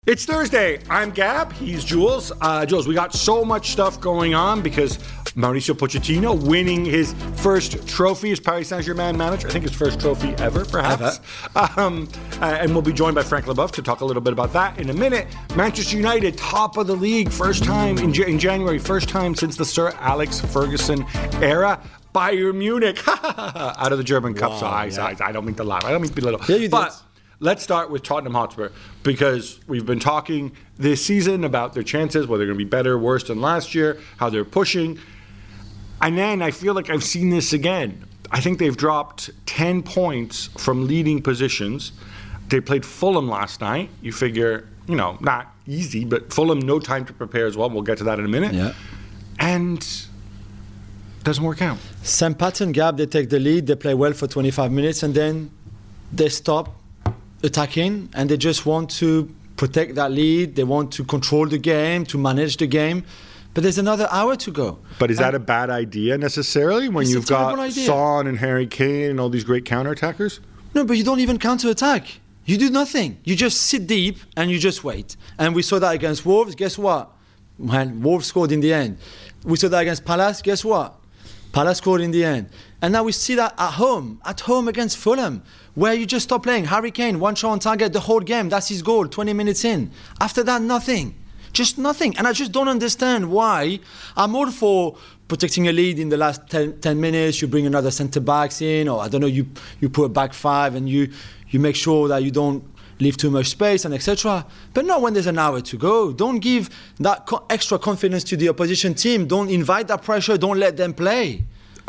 It's Thursday. I'm Gab. He's Jules. Jules, we got so much stuff going on because Mauricio Pochettino winning his first trophy as Paris Saint-Germain manager. I think his first trophy ever, perhaps. And we'll be joined by Frank Leboeuf to talk a little bit about that in a minute. Manchester United, top of the league, first time in January, first time since the Sir Alex Ferguson era. Bayern Munich, out of the German Cup. So I don't mean to laugh. I don't mean to belittle. Yeah, you did. But let's start with Tottenham Hotspur, because we've been talking this season about their chances, whether they're going to be better or worse than last year, how they're pushing. And then I feel like I've seen this again. I think they've dropped 10 points from leading positions. They played Fulham last night. You figure, not easy, but Fulham, no time to prepare as well. We'll get to that in a minute. Yeah. And doesn't work out. Same pattern, Gab. They take the lead, they play well for 25 minutes, and then they stop attacking, and they just want to protect that lead. They want to control the game, to manage the game. But there's another hour to go. But is that a bad idea necessarily when you've got Son and Harry Kane and all these great counterattackers? No, but you don't even counterattack. You do nothing. You just sit deep and you just wait. And we saw that against Wolves. Guess what? Well, Wolves scored in the end. We saw that against Palace. Guess what? Palace scored in the end. And now we see that at home against Fulham, where you just stop playing. Harry Kane, one shot on target the whole game. That's his goal, 20 minutes in. After that, nothing. Just nothing. And I just don't understand why. I'm all for protecting a lead in the last 10 minutes. You bring another centre-backs in, or I don't know, you put a back five and you make sure that you don't leave too much space and etc. But not when there's an hour to go. Don't give that extra confidence to the opposition team. Don't invite that pressure. Don't let them play.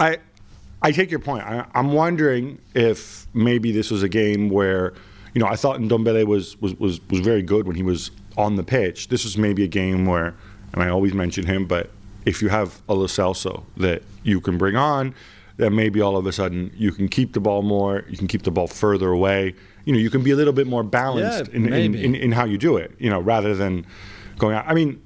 I take your point. I'm wondering if maybe this was a game where, I thought Ndombele was very good when he was on the pitch. This was maybe a game where, and I always mention him, but if you have a Lo Celso that you can bring on, then maybe all of a sudden you can keep the ball more, you can keep the ball further away. You can be a little bit more balanced in how you do it, rather than going out. I mean,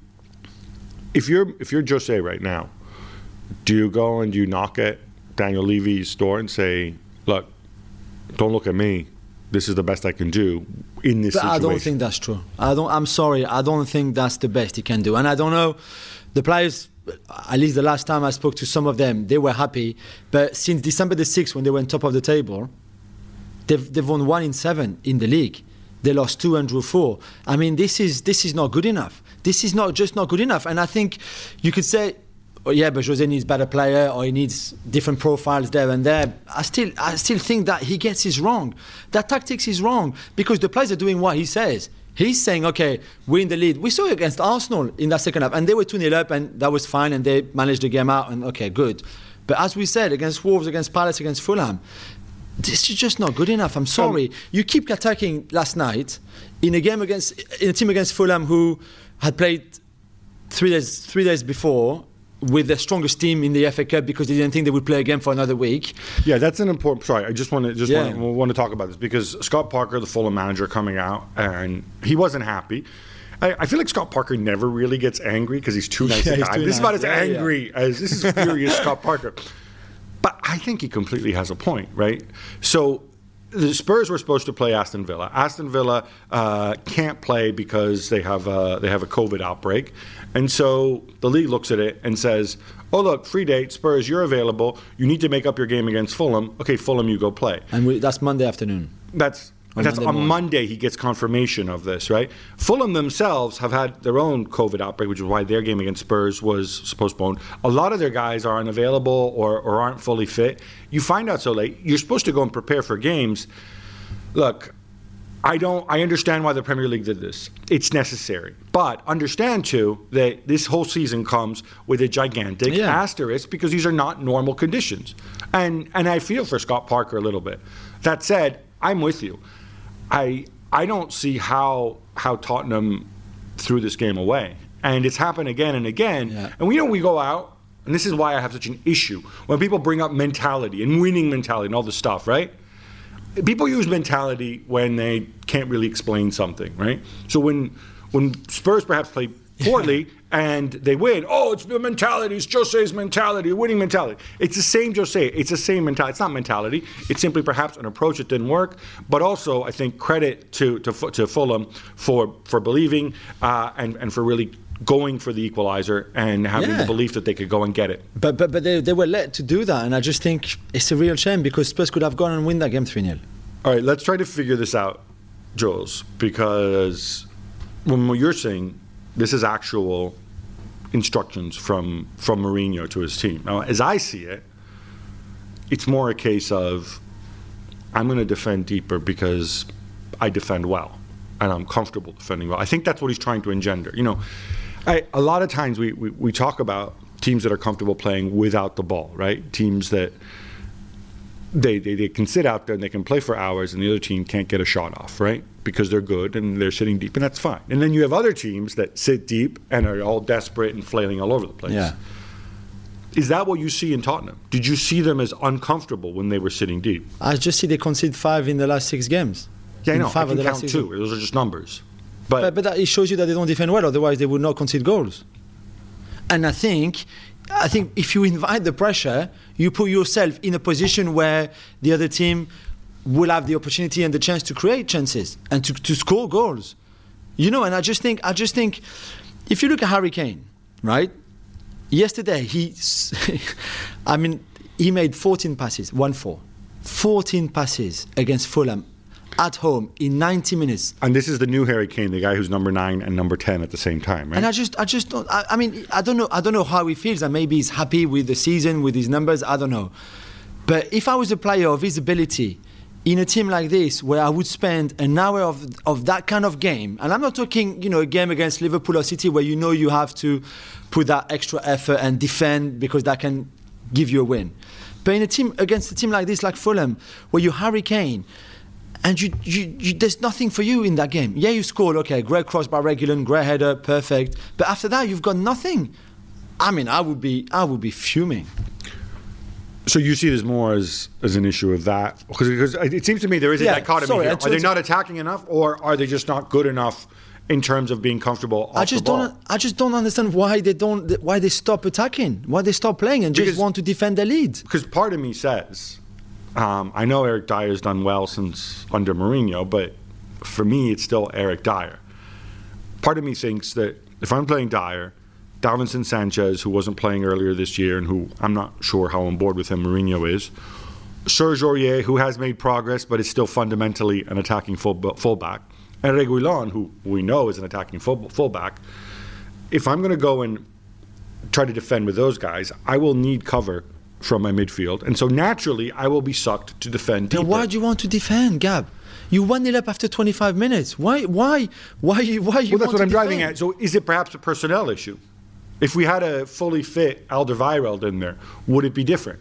if you're Jose right now, do you go and do you knock at Daniel Levy's door and say, look, don't look at me. This is the best I can do in this situation? I don't think that's true. I'm sorry. I don't think that's the best he can do. And I don't know, the players, at least the last time I spoke to some of them, they were happy. But since December the 6th, when they went top of the table, they've won 1 in 7 in the league. They lost 2 and drew 4. I mean, this is not good enough. This is not good enough. And I think you could say, oh, yeah, but Jose needs better player, or he needs different profiles there and there. I still think that he gets it wrong. That tactics is wrong, because the players are doing what he says. He's saying, okay, we're in the lead. We saw it against Arsenal in that second half, and they were 2-0 up, and that was fine, and they managed the game out, and okay, good. But as we said, against Wolves, against Palace, against Fulham, this is just not good enough. I'm sorry. You keep attacking last night in a team against Fulham who had played 3 days before with the strongest team in the FA Cup, because they didn't think they would play again for another week. Yeah, that's an important. Sorry, I just want to talk about this, because Scott Parker, the Fulham manager, coming out, and he wasn't happy. I feel like Scott Parker never really gets angry because he's too nice a guy. This is about as angry as this is furious Scott Parker. But I think he completely has a point, right? So the Spurs were supposed to play Aston Villa. Aston Villa can't play because they have a COVID outbreak. And so the league looks at it and says, oh, look, free date, Spurs, you're available. You need to make up your game against Fulham. Okay, Fulham, you go play. And that's Monday afternoon. That's on Monday he gets confirmation of this, right? Fulham themselves have had their own COVID outbreak, which is why their game against Spurs was postponed. A lot of their guys are unavailable or aren't fully fit. You find out so late. You're supposed to go and prepare for games. Look, I understand why the Premier League did this. It's necessary. But understand, too, that this whole season comes with a gigantic asterisk, because these are not normal conditions. And I feel for Scott Parker a little bit. That said, I'm with you. I don't see how Tottenham threw this game away. And it's happened again and again. Yeah. And we go out, and this is why I have such an issue, when people bring up mentality and winning mentality and all this stuff, right? People use mentality when they can't really explain something, right? So when Spurs perhaps play poorly and they win. Oh, it's the mentality. It's Jose's mentality, winning mentality. It's the same Jose. It's the same mentality. It's not mentality. It's simply perhaps an approach that didn't work. But also, I think credit to Fulham for believing and for really going for the equalizer and having the belief that they could go and get it. But they were let to do that, and I just think it's a real shame because Spurs could have gone and win that game 3-0. All right, let's try to figure this out, Jules, because when you're saying this is actual instructions from Mourinho to his team. Now, as I see it, it's more a case of I'm going to defend deeper because I defend well and I'm comfortable defending well. I think that's what he's trying to engender. You know, a lot of times we talk about teams that are comfortable playing without the ball, right? Teams that they can sit out there and they can play for hours and the other team can't get a shot off, right? Because they're good and they're sitting deep, and that's fine. And then you have other teams that sit deep and are all desperate and flailing all over the place. Yeah. Is that what you see in Tottenham? Did you see them as uncomfortable when they were sitting deep? I just see they concede 5 in the last 6 games. Yeah, I know. I can count 2. Those are just numbers. But that, it shows you that they don't defend well. Otherwise, they would not concede goals. And I think if you invite the pressure, you put yourself in a position where the other team will have the opportunity and the chance to create chances and to score goals. You know, and I just think if you look at Harry Kane, right? Yesterday, he made 14 passes, 1-4. 14 passes against Fulham at home in 90 minutes. And this is the new Harry Kane, the guy who's number 9 and number 10 at the same time, right? And I just don't. I don't know how he feels. And maybe he's happy with the season, with his numbers. I don't know. But if I was a player of his ability in a team like this, where I would spend an hour of that kind of game, and I'm not talking, you know, a game against Liverpool or City where you know you have to put that extra effort and defend because that can give you a win. But in a team against a team like this, like Fulham, where you Harry Kane, and you there's nothing for you in that game. Yeah, you scored, okay, great cross by Reguilon, great header, perfect. But after that, you've got nothing. I mean, I would be fuming. So you see this more as an issue of that? Because it seems to me there is a dichotomy here. Are they not attacking enough, or are they just not good enough in terms of being comfortable off the ball? I just don't understand why they stop attacking, why they stop playing and just want to defend the lead. Because part of me says, I know Eric Dyer's done well since under Mourinho, but for me it's still Eric Dyer. Part of me thinks that if I'm playing Dyer, Davinson Sanchez, who wasn't playing earlier this year and who I'm not sure how on board with him Mourinho is, Serge Aurier, who has made progress but is still fundamentally an attacking fullback, and Reguilon, who we know is an attacking fullback. If I'm going to go and try to defend with those guys, I will need cover from my midfield, and so naturally I will be sucked to defend deeper. Then why do you want to defend, Gab? You 1-0 up after 25 minutes. Why you Well, that's what I'm driving defend? at. So is it perhaps a personnel issue? If we had a fully fit Alderweireld in there, would it be different?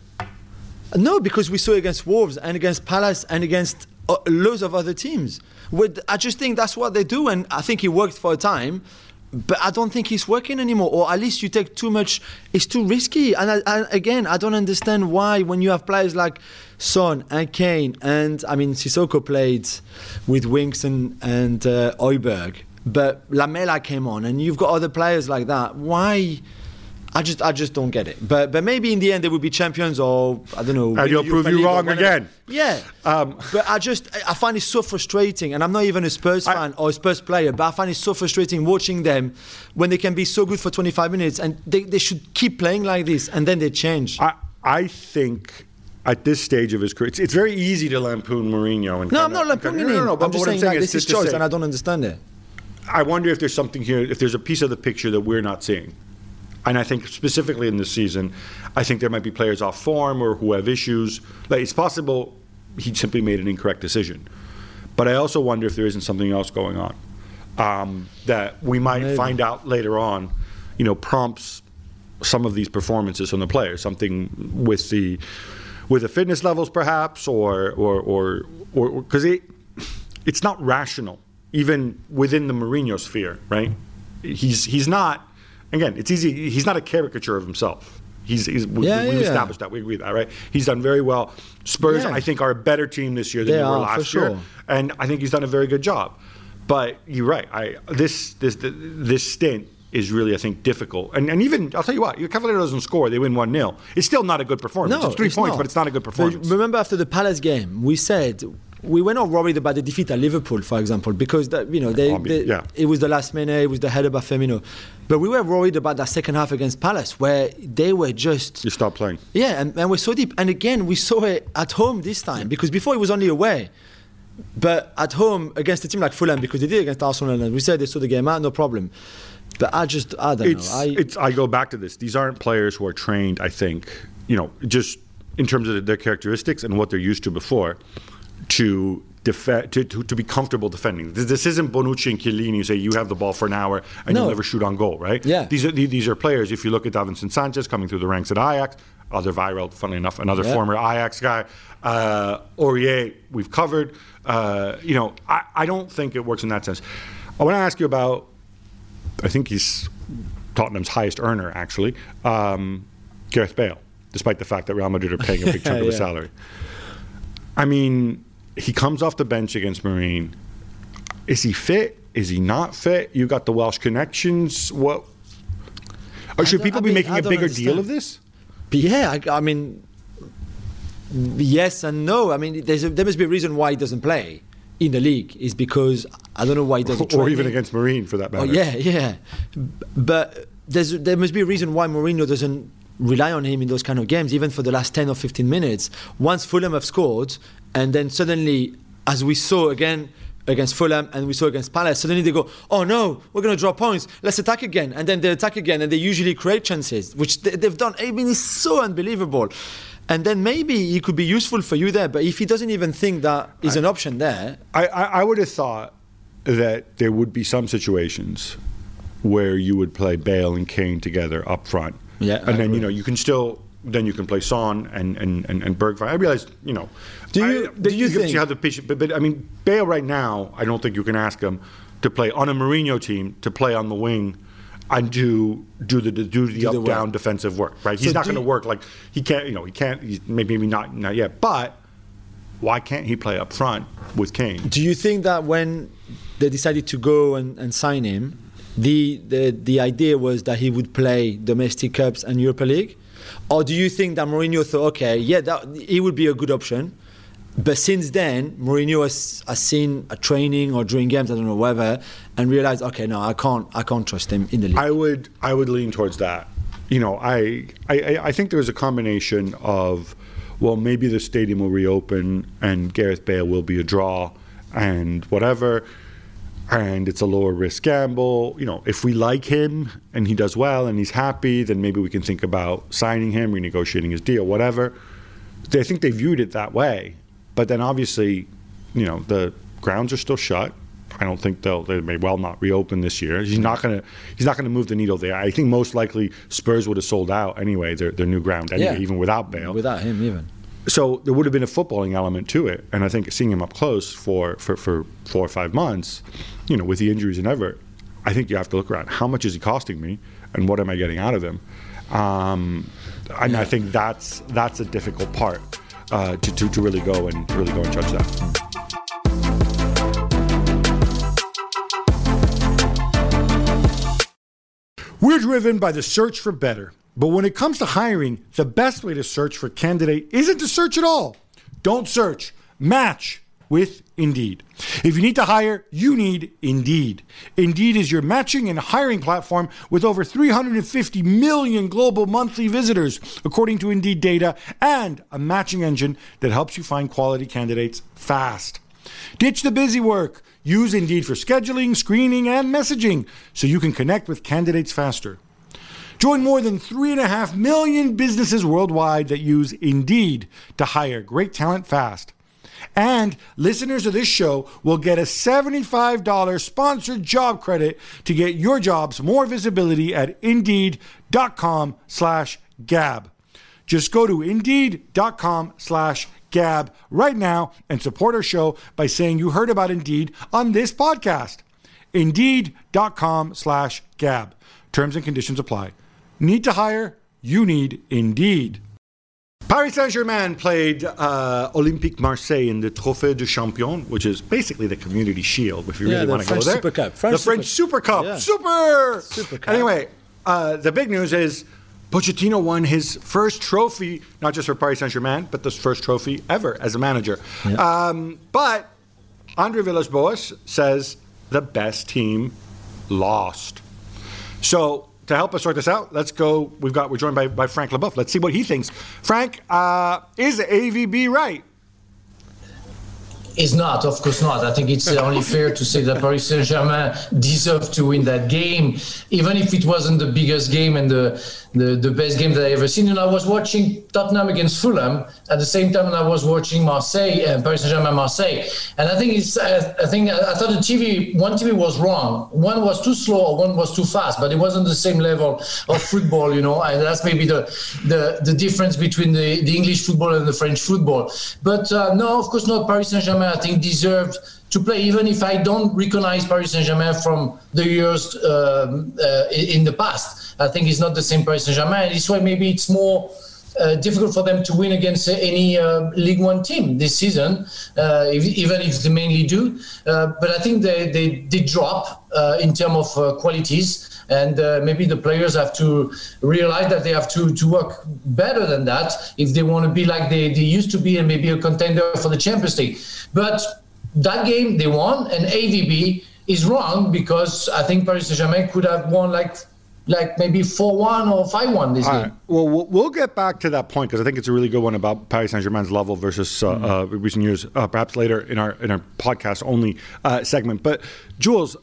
No, because we saw against Wolves and against Palace and against loads of other teams. I just think that's what they do, and I think it worked for a time, but I don't think it's working anymore, or at least you take too much, it's too risky. And again, I don't understand why when you have players like Son and Kane, and I mean Sissoko played with Winks and Højbjerg, but Lamela came on, and you've got other players like that. Why? I just don't get it. But maybe in the end they will be champions, or I don't know. And you'll prove you wrong again. Yeah. But I find it so frustrating, and I'm not even a Spurs fan or a Spurs player, but I find it so frustrating watching them when they can be so good for 25 minutes, and they should keep playing like this, and then they change. I think at this stage of his career, it's very easy to lampoon Mourinho. And I'm not lampooning him. No, I'm just saying that this is choice, and I don't understand it. I wonder if there's something here, if there's a piece of the picture that we're not seeing. And I think specifically in this season, I think there might be players off form or who have issues. Like, it's possible he simply made an incorrect decision. But I also wonder if there isn't something else going on that we might find out later on, prompts some of these performances from the players. Something with the fitness levels perhaps, or because it's not rational, even within the Mourinho sphere, right? He's not. Again, it's easy. He's not a caricature of himself. We've established that. We agree with that, right? He's done very well. Spurs, I think, are a better team this year than they were last year, and I think he's done a very good job. But you're right. This stint is really, I think, difficult. And even, I'll tell you what, your Cavaliere doesn't score, they win 1-0. It's still not a good performance. No, it's 3 points, not. but it's not a good performance. But remember after the Palace game, we said we were not worried about the defeat at Liverpool, for example, because it was the last minute, it was the header by Firmino. But we were worried about that second half against Palace, where they were just... You stopped playing. Yeah, and we're so deep. And again, we saw it at home this time, because before it was only away. But at home, against a team like Fulham, because they did against Arsenal, and we said they saw the game out, no problem. But I don't know. I go back to this. These aren't players who are trained, I think, just in terms of their characteristics and what they're used to before, to be comfortable defending. This isn't Bonucci and Chiellini who say you have the ball for an hour and you'll never shoot on goal, right? Yeah. These are players. If you look at Davinson Sanchez coming through the ranks at Ajax, other funnily enough, another former Ajax guy, Aurier, we've covered. I don't think it works in that sense. I want to ask you about, I think he's Tottenham's highest earner, actually, Gareth Bale, despite the fact that Real Madrid are paying a big chunk of his salary. I mean, he comes off the bench against Marine. Is he fit? Is he not fit? You got the Welsh connections. What? Should people be making a bigger deal of this? Yeah, I mean, yes and no. I mean, there must be a reason why he doesn't play in the league. Is because I don't know why he doesn't. Or even against Marine, for that matter. Oh, yeah. But there must be a reason why Mourinho doesn't rely on him in those kind of games, even for the last 10 or 15 minutes. Once Fulham have scored, and then suddenly, as we saw again against Fulham and we saw against Palace, suddenly they go, oh no, we're going to draw points, let's attack again. And then they attack again, and they usually create chances, which they've done. I mean, it's so unbelievable. And then maybe he could be useful for you there, but if he doesn't even think that is an option there... I would have thought that there would be some situations where you would play Bale and Kane together up front. Yeah, and then you can still you can play Son and Bergwijn. I realize Do you think see how the pitch? But I mean, Bale right now, I don't think you can ask him to play on a Mourinho team to play on the wing and do the up down defensive work. Right? So he's not going to work like he can't. He can't. He's maybe not yet. But why can't he play up front with Kane? Do you think that when they decided to go and sign him, the idea was that he would play domestic cups and Europa League? Or do you think that Mourinho thought, okay, he would be a good option, but since then Mourinho has seen a training or during games, I don't know, whatever, and realized, okay, no, I can't trust him in the league? I would lean towards that. I think there's a combination of, well, maybe the stadium will reopen and Gareth Bale will be a draw and whatever, and it's a lower risk gamble. If we like him and he does well and he's happy, then maybe we can think about signing him, renegotiating his deal, whatever. I think they viewed it that way. But then obviously, the grounds are still shut. I don't think they may well not reopen this year. He's not going to move the needle there. I think most likely Spurs would have sold out anyway, their new ground anyway, even without Bale. Without him even. So there would have been a footballing element to it, and I think seeing him up close for 4 or 5 months, with the injuries and ever, I think you have to look around. How much is he costing me, and what am I getting out of him? I think that's a difficult part to really go and judge that. We're driven by the search for better. But when it comes to hiring, the best way to search for a candidate isn't to search at all. Don't search. Match with Indeed. If you need to hire, you need Indeed. Indeed is your matching and hiring platform with over 350 million global monthly visitors, according to Indeed data, and a matching engine that helps you find quality candidates fast. Ditch the busy work. Use Indeed for scheduling, screening, and messaging so you can connect with candidates faster. Join more than 3.5 million businesses worldwide that use Indeed to hire great talent fast. And listeners of this show will get a $75 sponsored job credit to get your jobs more visibility at Indeed.com/Gab. Just go to Indeed.com/Gab right now and support our show by saying you heard about Indeed on this podcast. Indeed.com/Gab. Terms and conditions apply. Need to hire? You need Indeed. Paris Saint-Germain played Olympique Marseille in the Trophée du Champion, which is basically the Community Shield, if you really want to go there. Super Cup. The French Super Cup. Yeah. Super Cup. Anyway, the big news is Pochettino won his first trophy, not just for Paris Saint-Germain, but the first trophy ever as a manager. Yeah. But Andre Villas-Boas says the best team lost. So to help us sort this out, let's go. We're joined by Frank Leboeuf. Let's see what he thinks. Frank, is AVB right? Is not, of course not. I think it's only fair to say that Paris Saint-Germain deserved to win that game, even if it wasn't the biggest game and the best game that I ever seen. And I was watching Tottenham against Fulham at the same time, and I was watching Marseille and Paris Saint-Germain Marseille. And I think I thought one TV was wrong. One was too slow, or one was too fast, but it wasn't the same level of football, And that's maybe the difference between the English football and the French football. But no, of course not. Paris Saint-Germain, I think, deserved to play, even if I don't recognize Paris Saint-Germain from the years in the past. I think it's not the same Paris Saint-Germain. This way, maybe it's more difficult for them to win against any Ligue 1 team this season, even if they mainly do. But I think they drop in terms of qualities. And maybe the players have to realize that they have to work better than that if they want to be like they used to be and maybe a contender for the Champions League. But that game they won, and AVB is wrong, because I think Paris Saint-Germain could have won like maybe 4-1 or 5-1 this game. Right. Well, we'll get back to that point, because I think it's a really good one about Paris Saint-Germain's level versus recent years, perhaps later in our podcast-only segment. But, Jules,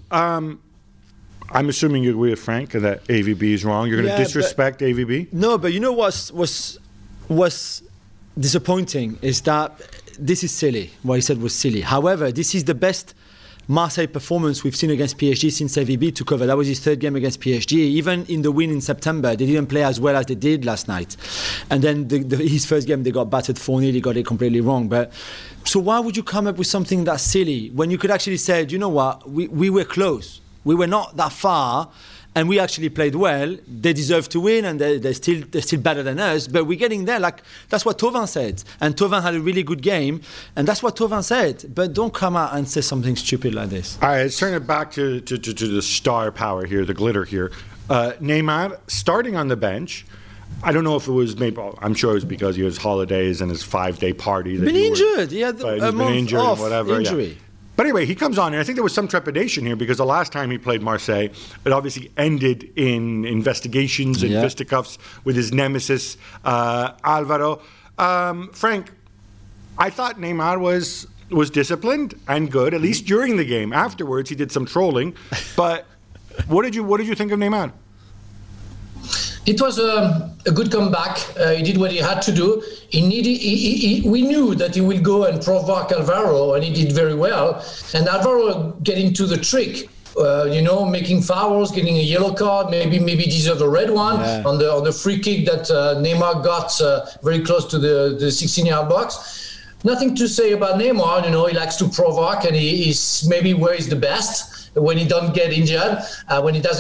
I'm assuming you agree with Frank that AVB is wrong. You're going to disrespect AVB? No, but you know what's disappointing is that this is silly. What he said was silly. However, this is the best Marseille performance we've seen against PSG since AVB took over. That was his third game against PSG. Even in the win in September, they didn't play as well as they did last night. And then his first game, they got battered 4-0. They got it completely wrong. But so why would you come up with something that silly when you could actually say, you know what, we were close. We were not that far, and we actually played well. They deserve to win, and they're still better than us. But we're getting there. Like, that's what Thauvin said, and Thauvin had a really good game, and that's what Thauvin said. But don't come out and say something stupid like this. All right, let's turn it back to the star power here, the glitter here. Neymar starting on the bench. I don't know if it was maybe. I'm sure it was because he was holidays and his 5-day party. Been injured. He had a month off injury. Yeah. But anyway, he comes on, and I think there was some trepidation here, because the last time he played Marseille, it obviously ended in investigations and fisticuffs with his nemesis, Alvaro. Frank, I thought Neymar was disciplined and good, at least during the game. Afterwards, he did some trolling. But what did you think of Neymar? It was a good comeback. He did what he had to do. We knew that he will go and provoke Alvaro, and he did very well. And Alvaro getting to the trick, making fouls, getting a yellow card, maybe deserved a red one on the free kick that Neymar got very close to the 16-yard box. Nothing to say about Neymar. He likes to provoke, and he's maybe where he's the best. When he doesn't get injured, when he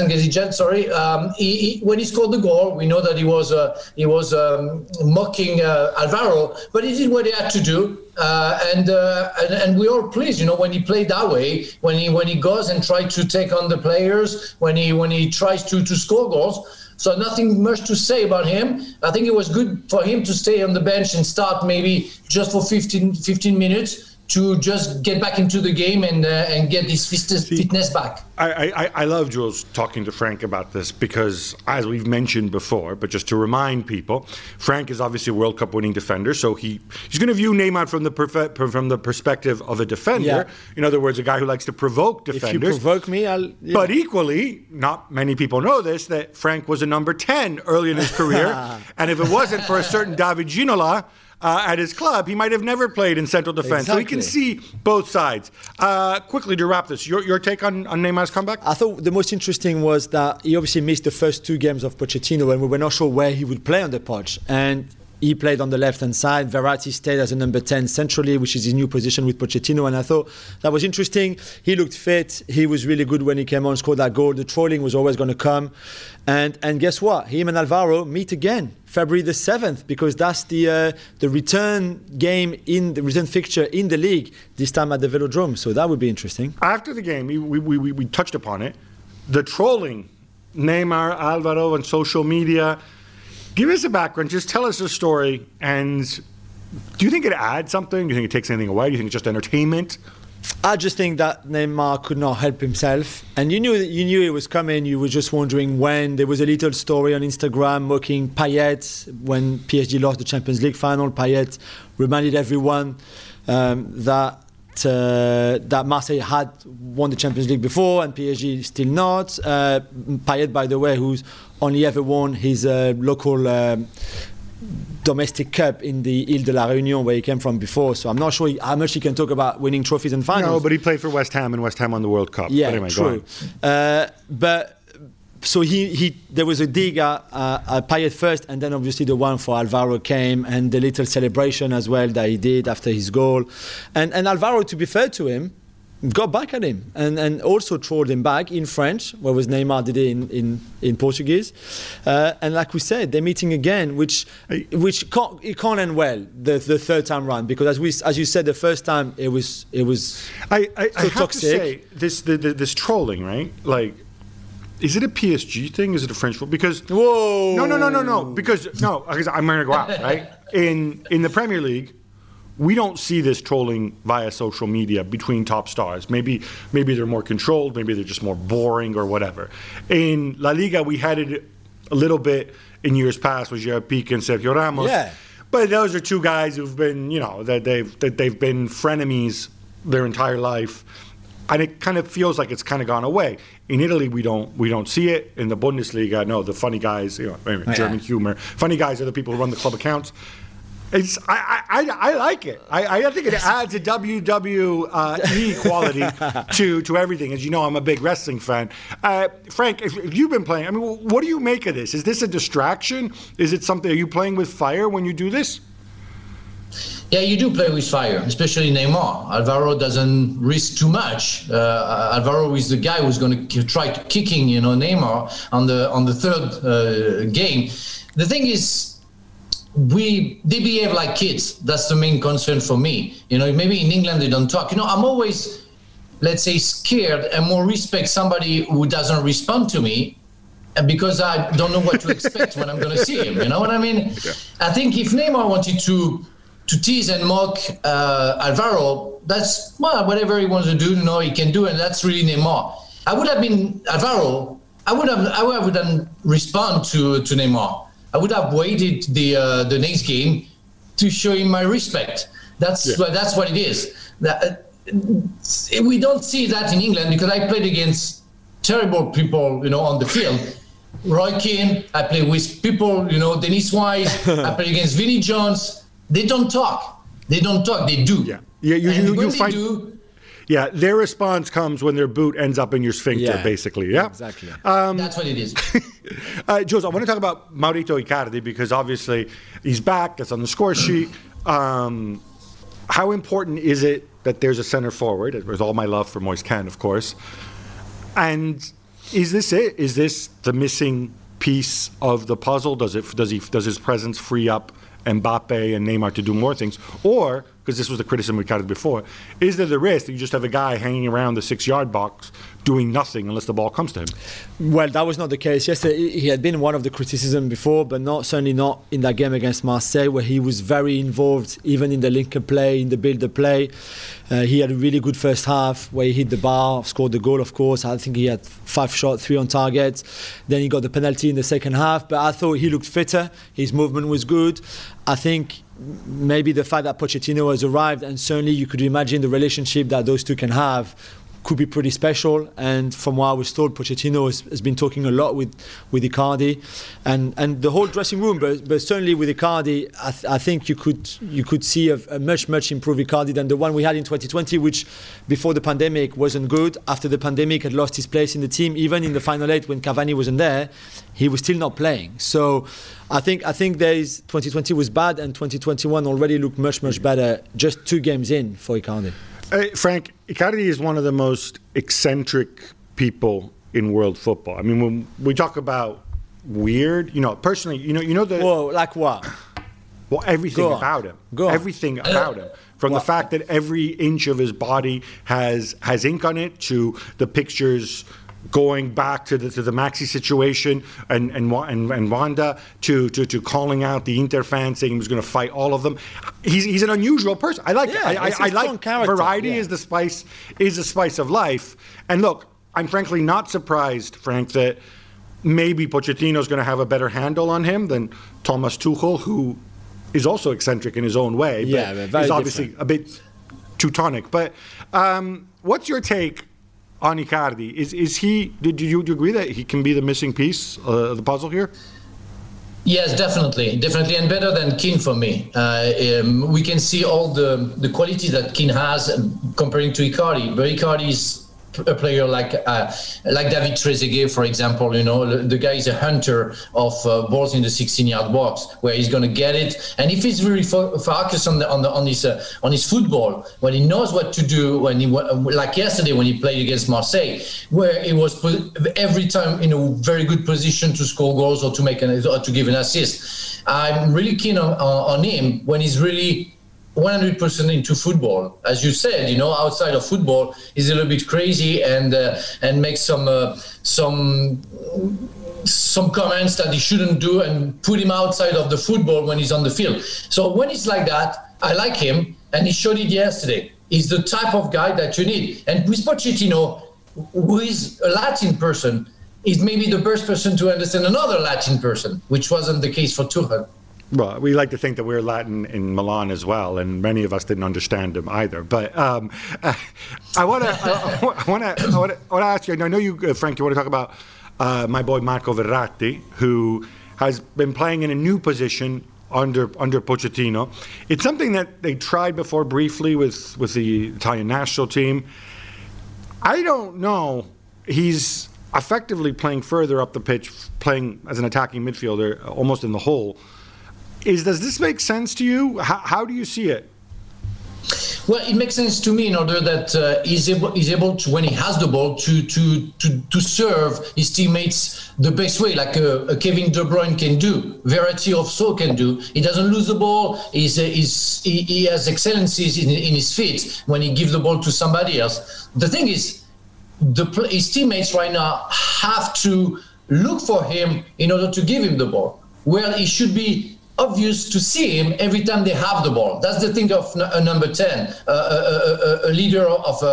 scored the goal, we know that he was mocking Alvaro, but he did what he had to do, and we are pleased, when he played that way, when he goes and tries to take on the players, when he tries to score goals. So nothing much to say about him. I think it was good for him to stay on the bench and start maybe just for 15 minutes. To just get back into the game and get his fitness back. I love Jules talking to Frank about this, because, as we've mentioned before, but just to remind people, Frank is obviously a World Cup winning defender, so he's going to view Neymar from the perspective of a defender. Yeah. In other words, a guy who likes to provoke defenders. If you provoke me, I'll... Yeah. But equally, not many people know this, that Frank was a number 10 early in his career, and if it wasn't for a certain David Ginola, at his club, he might have never played in central defense. Exactly. So he can see both sides. Quickly to wrap this, your take on Neymar's comeback? I thought the most interesting was that he obviously missed the first two games of Pochettino, and we were not sure where he would play on the pitch. And he played on the left-hand side. Verratti stayed as a number 10 centrally, which is his new position with Pochettino. And I thought that was interesting. He looked fit. He was really good when he came on, scored that goal. The trolling was always going to come. And guess what? Him and Alvaro meet again February the 7th, because that's the return game, in the return fixture in the league, this time at the Velodrome. So that would be interesting. After the game, we touched upon it. The trolling, Neymar, Alvaro, and social media. Give us a background. Just tell us the story. And do you think it adds something? Do you think it takes anything away? Do you think it's just entertainment? I just think that Neymar could not help himself, and you knew it was coming. You were just wondering when. There was a little story on Instagram mocking Payet when PSG lost the Champions League final. Payet reminded everyone that Marseille had won the Champions League before and PSG still not. Payet, by the way, who's only ever won his local domestic cup in the Ile de la Réunion, where he came from before. So I'm not sure how much he can talk about winning trophies and finals. No, but he played for West Ham, and West Ham won the World Cup. Yeah, but anyway, true. But so there was a dig at Payet first, and then obviously the one for Alvaro came, and the little celebration as well that he did after his goal. And Alvaro, to be fair to him, got back at him and also trolled him back in French, whereas Neymar did it in Portuguese. And like we said, they're meeting again, which can't end well the third time round, because as you said, the first time it was I so have toxic. to say, this trolling, right? Like, is it a PSG thing? Is it a French football? Because whoa, no. Because I'm going to go out, right? In the Premier League, we don't see this trolling via social media between top stars. Maybe they're more controlled. Maybe they're just more boring or whatever. In La Liga, we had it a little bit in years past with Gerard Piqué and Sergio Ramos. Yeah. But those are two guys who've been, that they've been frenemies their entire life, and it kind of feels like it's kind of gone away. In Italy, we don't see it. In the Bundesliga, no, the funny guys, German humor. Funny guys are the people who run the club accounts. I like it. I think it adds a WWE quality to everything. As you know, I'm a big wrestling fan. Frank, if you've been playing, what do you make of this? Is this a distraction? Is it something? Are you playing with fire when you do this? Yeah, you do play with fire, especially Neymar. Alvaro doesn't risk too much. Alvaro is the guy who's going to try kicking, Neymar on the third game. The thing is, they behave like kids. That's the main concern for me. Maybe in England they don't talk. I'm always, let's say, scared and more respect somebody who doesn't respond to me, because I don't know what to expect when I'm going to see him. You know what I mean? Yeah. I think if Neymar wanted to tease and mock Alvaro, that's whatever he wants to do. He can do, and that's really Neymar. I would have been Alvaro. I wouldn't respond to Neymar. I would have waited the next game to show him my respect. That's what it is. We don't see that in England, because I played against terrible people, on the field. Roy Keane, I play with people, Dennis Wise. I play against Vinnie Jones. They don't talk. They do. Yeah. You fight. Yeah, their response comes when their boot ends up in your sphincter, basically. Yeah, exactly. That's what it is. Jules, I want to talk about Mauricio Icardi, because obviously he's back. That's on the score sheet. How important is it that there's a center forward? With all my love for Moise Kean, of course. And is this it? Is this the missing piece of the puzzle? Does his presence free up Mbappe and Neymar to do more things? Or, because this was the criticism we had before, is there the risk that you just have a guy hanging around the 6-yard box doing nothing unless the ball comes to him? Well, that was not the case. Yes, he had been one of the criticism before, but certainly not in that game against Marseille, where he was very involved, even in the link-up play, in the build-up play. He had a really good first half where he hit the bar, scored the goal, of course. I think he had 5 shots, 3 on target. Then he got the penalty in the second half, but I thought he looked fitter. His movement was good. I think maybe the fact that Pochettino has arrived, and certainly you could imagine the relationship that those two can have, could be pretty special. And from what I was told, Pochettino has been talking a lot with Icardi, and the whole dressing room. But certainly with Icardi, I think you could see a much improved Icardi than the one we had in 2020, which before the pandemic wasn't good. After the pandemic, had lost his place in the team. Even in the final 8 when Cavani wasn't there, he was still not playing. So I think 2020 was bad, and 2021 already looked much better. Just 2 games in for Icardi. Frank, Icardi is one of the most eccentric people in world football. I mean, when we talk about weird, personally, Whoa, like what? Well, everything about him. Everything about him. From the fact that every inch of his body has ink on it, to the pictures going back to the Maxi situation and Wanda, to calling out the Inter fans, saying he was going to fight all of them. He's an unusual person. I like it. I like variety is the spice of life. And look, I'm frankly not surprised, Frank, that maybe Pochettino's going to have a better handle on him than Thomas Tuchel, who is also eccentric in his own way. But he's obviously a bit Teutonic. But what's your take on Icardi? Is he? Do you agree that he can be the missing piece of the puzzle here? Yes, definitely, and better than Keane for me. We can see all the quality that Keane has comparing to Icardi, but Icardi is a player like David Trezeguet, for example. The guy is a hunter of balls in the 16-yard box, where he's going to get it. And if he's really focused on his football, when he knows what to do, like yesterday when he played against Marseille, where he was every time in a very good position to score goals or to give an assist. I'm really keen on him when he's really 100% into football. As you said, outside of football, he's a little bit crazy and makes some comments that he shouldn't do and put him outside of the football when he's on the field. So when he's like that, I like him, and he showed it yesterday. He's the type of guy that you need. And with Pochettino, who is a Latin person, is maybe the best person to understand another Latin person, which wasn't the case for Tuchel. Well, we like to think that we're Latin in Milan as well, and many of us didn't understand him either. But I want to ask you. I know you, Frank. You want to talk about my boy Marco Verratti, who has been playing in a new position under Pochettino. It's something that they tried before briefly with the Italian national team. I don't know. He's effectively playing further up the pitch, playing as an attacking midfielder, almost in the hole. Does this make sense to you? How do you see it? Well, it makes sense to me in order that he's able to, when he has the ball, to serve his teammates the best way, like a Kevin De Bruyne can do, Verratti also can do. He doesn't lose the ball. He has excellencies in his feet when he gives the ball to somebody else. The thing is, his teammates right now have to look for him in order to give him the ball. Well, he should be obvious to see him every time they have the ball. That's the thing of a number 10, a leader of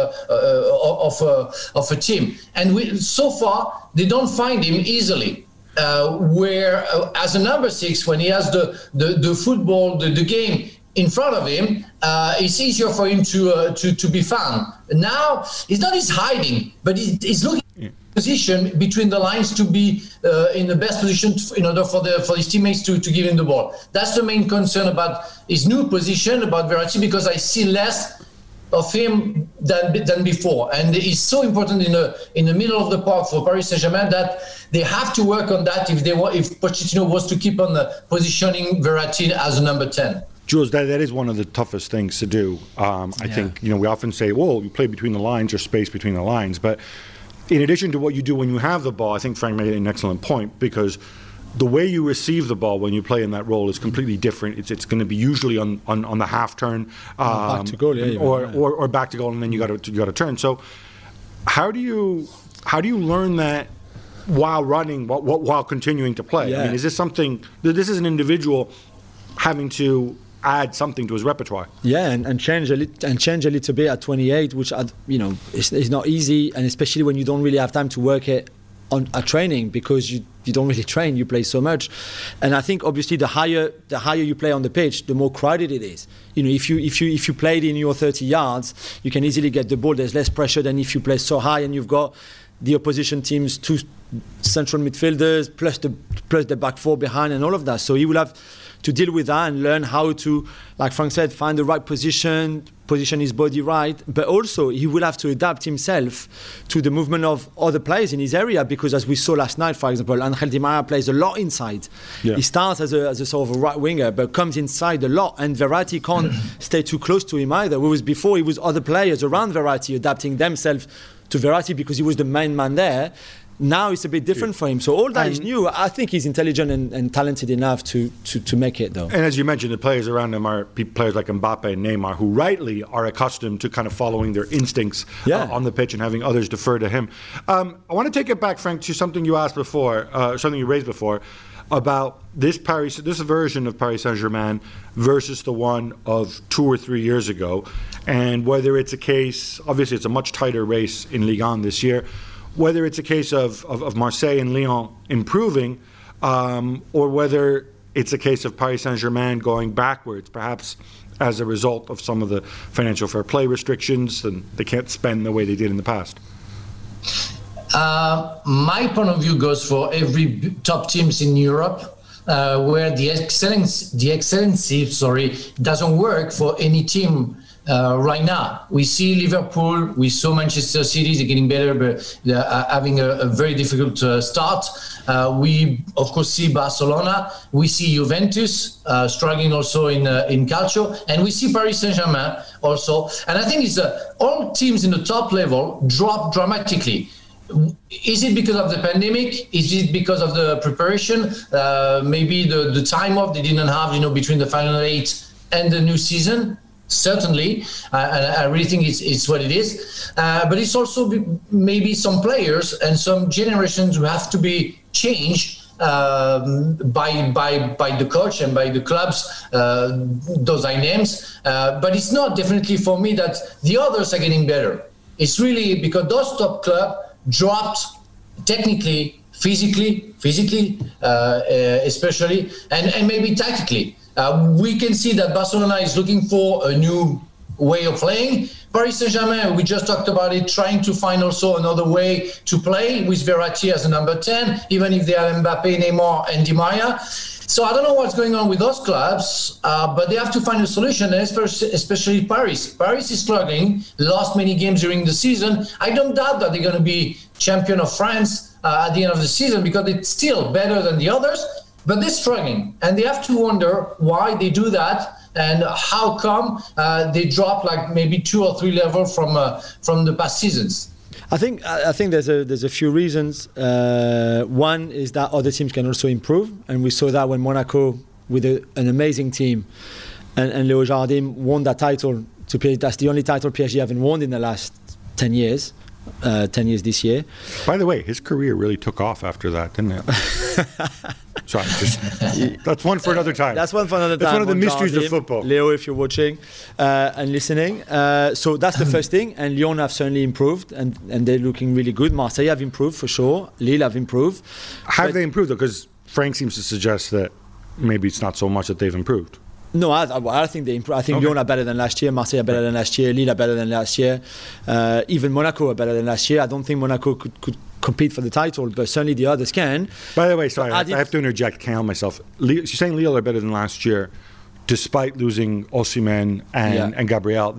a team. And so far, they don't find him easily. Where as a number 6, when he has the football, the game in front of him, it's easier for him to be found. Now, it's not his hiding, but he's looking position between the lines to be in the best position in order for his teammates to give him the ball. That's the main concern about his new position, about Verratti, because I see less of him than before. And it's so important in the middle of the park for Paris Saint-Germain that they have to work on that if Pochettino was to keep on positioning Verratti as a number 10. Jules, that is one of the toughest things to do. I think, we often say, well, you play between the lines or space between the lines. But in addition to what you do when you have the ball, I think Frank made an excellent point, because the way you receive the ball when you play in that role is completely different. It's going to be usually on the half turn, back to goal, or back to goal, and then you got to turn. So how do you learn that while running, while continuing to play? I mean, is this something? This is an individual having to add something to his repertoire. Yeah, and change a little bit at 28, which is not easy, and especially when you don't really have time to work it at training because you don't really train, you play so much. And I think obviously the higher you play on the pitch, the more crowded it is. If you played in your 30 yards, you can easily get the ball. There's less pressure than if you play so high and you've got the opposition team's 2 central midfielders plus the back 4 behind and all of that. So he will have to deal with that and learn how to, like Frank said, find the right position his body right, but also he will have to adapt himself to the movement of other players in his area, because as we saw last night, for example, Angel Di Maria plays a lot inside. Yeah. He starts as a sort of a right winger, but comes inside a lot, and Verratti can't stay too close to him either. Whereas before, it was other players around Verratti adapting themselves to Verratti because he was the main man there. Now it's a bit different for him. So all that is new. I think he's intelligent and talented enough to make it, though. And as you mentioned, the players around him are players like Mbappe and Neymar, who rightly are accustomed to kind of following their instincts on the pitch and having others defer to him. I want to take it back, Frank, to something you asked before, something you raised before, about this version of Paris Saint-Germain versus the one of 2 or 3 years ago, and whether it's a case, obviously it's a much tighter race in Ligue 1 this year, whether it's a case of Marseille and Lyon improving, or whether it's a case of Paris Saint-Germain going backwards, perhaps as a result of some of the financial fair play restrictions, and they can't spend the way they did in the past. My point of view goes for every top teams in Europe, where the excellency doesn't work for any team. Right now, we see Liverpool, we saw Manchester City, they're getting better, but they're having a very difficult start. We, of course, see Barcelona, we see Juventus struggling also in Calcio, and we see Paris Saint-Germain also. And I think it's all teams in the top level drop dramatically. Is it because of the pandemic? Is it because of the preparation? Maybe the time off they didn't have, between the final 8 and the new season? Certainly, and I really think it's what it is. But it's also maybe some players and some generations who have to be changed by the coach and by the clubs, those names. But it's not definitely for me that the others are getting better. It's really because those top clubs dropped technically, physically, especially, and maybe tactically. We can see that Barcelona is looking for a new way of playing. Paris Saint-Germain, we just talked about it, trying to find also another way to play with Verratti as a number 10, even if they have Mbappe, Neymar, and Di Maria. So I don't know what's going on with those clubs, but they have to find a solution, especially Paris. Paris is struggling, lost many games during the season. I don't doubt that they're going to be champion of France at the end of the season because it's still better than the others. But they're struggling, and they have to wonder why they do that and how come they drop like maybe 2 or 3 levels from the past seasons. I think there's a few reasons. One is that other teams can also improve, and we saw that when Monaco, with an amazing team, and Leo Jardim won that title to PSG. That's the only title PSG haven't won in the last 10 years. 10 years this year. By the way, his career really took off after that, didn't it? Sorry, that's one for another time. That's one for another time. That's one of the mysteries of football. Leo, if you're watching and listening. So that's the first thing. And Lyon have certainly improved, and they're looking really good. Marseille have improved for sure. Lille have improved. Have they improved, though? Because Frank seems to suggest that maybe it's not so much that they've improved. No, I think they improve. I think Lyon are better than last year. Marseille are better than last year. Lille are better than last year. Even Monaco are better than last year. I don't think Monaco could compete for the title, but certainly the others can. By the way, sorry, I have to interject. Can't help myself. You're saying Lille are better than last year, despite losing Osimhen and Gabriel.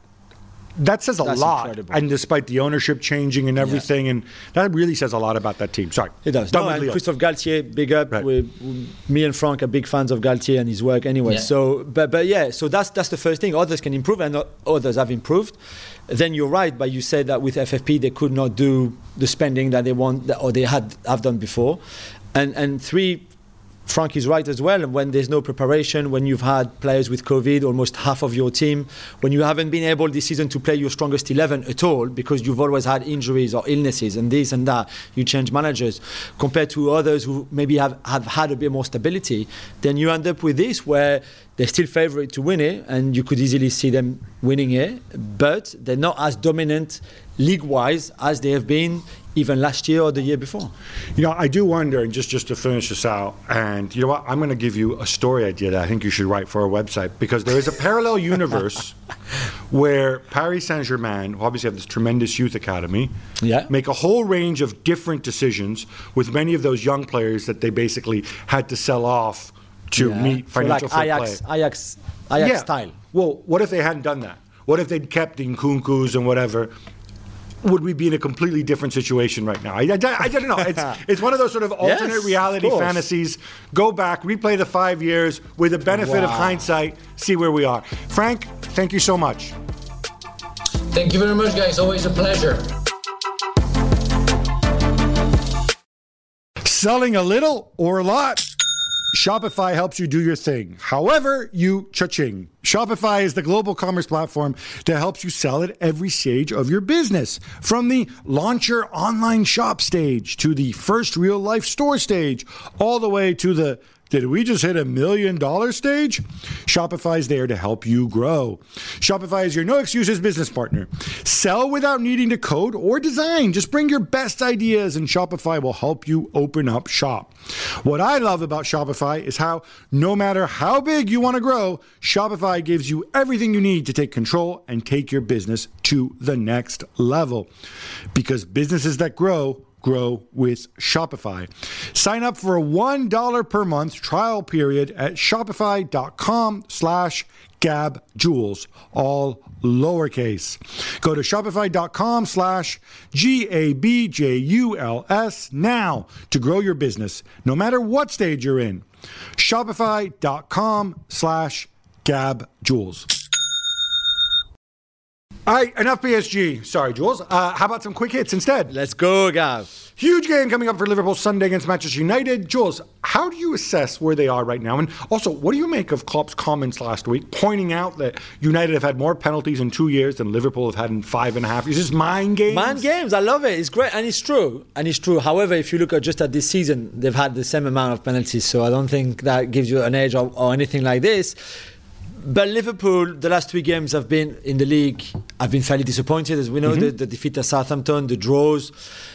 That says a lot, incredible. And despite the ownership changing and everything, and that really says a lot about that team. Sorry, it does. No, and Christophe Galtier, big up. Right. Me and Frank are big fans of Galtier and his work anyway. Yeah. So, but yeah, so that's the first thing. Others can improve, and others have improved. Then you're right, but you said that with FFP they could not do the spending that they want or they have done before, and 3. Frank is right as well. And when there's no preparation, when you've had players with COVID, almost half of your team, when you haven't been able this season to play your strongest 11 at all because you've always had injuries or illnesses and this and that, you change managers, compared to others who maybe have had a bit more stability, then you end up with this where they're still favourite to win it, and you could easily see them winning it, but they're not as dominant league-wise as they have been even last year or the year before. I do wonder, and just to finish this out, and you know what? I'm going to give you a story idea that I think you should write for our website, because there is a parallel universe where Paris Saint-Germain, who obviously have this tremendous youth academy, make a whole range of different decisions with many of those young players that they basically had to sell off to meet financial fair play. Ajax style. Well, what if they hadn't done that? What if they'd kept the Nkunkus and whatever? Would we be in a completely different situation right now? I don't know. It's one of those sort of alternate reality fantasies. Go back, replay the 5 years with the benefit of hindsight, see where we are. Frank, thank you so much. Thank you very much, guys. Always a pleasure. Selling a little or a lot? Shopify helps you do your thing, however you cha-ching. Shopify is the global commerce platform that helps you sell at every stage of your business. From the launch your online shop stage to the first real life store stage, all the way to the did we just hit $1 million stage? Shopify is there to help you grow. Shopify is your no excuses business partner. Sell without needing to code or design. Just bring your best ideas and Shopify will help you open up shop. What I love about Shopify is how no matter how big you want to grow, Shopify gives you everything you need to take control and take your business to the next level. Because businesses that grow with Shopify. Sign up for a $1 per month trial period at shopify.com/GabJules, all lowercase. Go to shopify.com/GABJULS now to grow your business, no matter what stage you're in. Shopify.com/GabJules. All right, enough PSG. Sorry, Jules. How about some quick hits instead? Let's go, Gav. Huge game coming up for Liverpool Sunday against Manchester United. Jules, how do you assess where they are right now? And also, what do you make of Klopp's comments last week, pointing out that United have had more penalties in 2 years than Liverpool have had in 5.5 years? Is this mind games? Mind games. I love it. It's great. And it's true. However, if you look at just at this season, they've had the same amount of penalties. So I don't think that gives you an edge or anything like this. But Liverpool, the last 3 games have been in the league, have been fairly disappointed. As we know, the defeat at Southampton, the draws,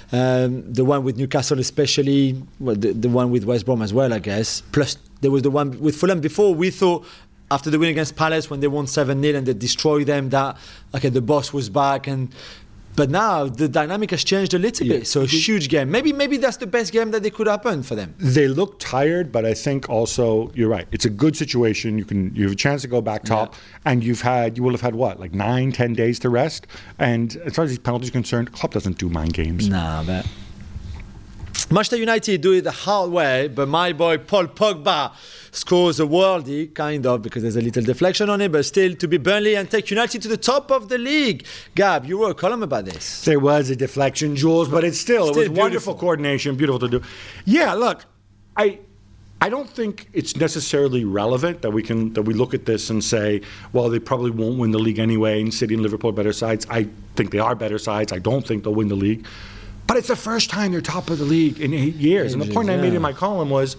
the one with Newcastle especially, the one with West Brom as well, I guess. Plus, there was the one with Fulham before. We thought, after the win against Palace, when they won 7-0 and they destroyed them, that, okay, the boss was back. But now the dynamic has changed a little bit. So a huge game. Maybe that's the best game that could happen for them. They look tired, but I think also you're right. It's a good situation. You have a chance to go back top, and you will have had what, like 9-10 days to rest. And as far as these penalties are concerned, Klopp doesn't do mind games. Nah, but Manchester United do it the hard way, but my boy Paul Pogba scores a worldie, kind of, because there's a little deflection on it, but still to be Burnley and take United to the top of the league. Gab, you wrote a column about this. There was a deflection, Jules, but it was beautiful. Wonderful coordination, beautiful to do. Yeah, look, I don't think it's necessarily relevant that we look at this and say, well, they probably won't win the league anyway, and City and Liverpool are better sides. I think they are better sides. I don't think they'll win the league. But it's the first time they're top of the league in 8 years. And the point I made in my column was,